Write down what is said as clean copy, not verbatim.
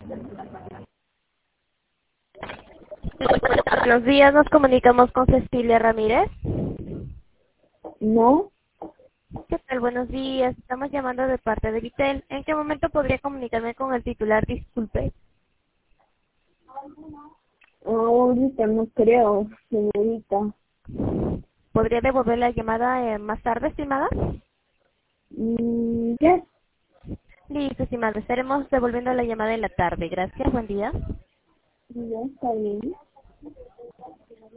Buenos días, nos comunicamos con Cecilia Ramírez. No, ¿Qué tal? Buenos días, estamos llamando de parte de Vitel. ¿En qué momento podría comunicarme con el titular? Disculpe. ahorita no creo, señorita. ¿Podría devolver la llamada más tarde, estimada? Ya, Listo, estimada. Estaremos devolviendo la llamada en la tarde. Gracias, buen día. ya está bien.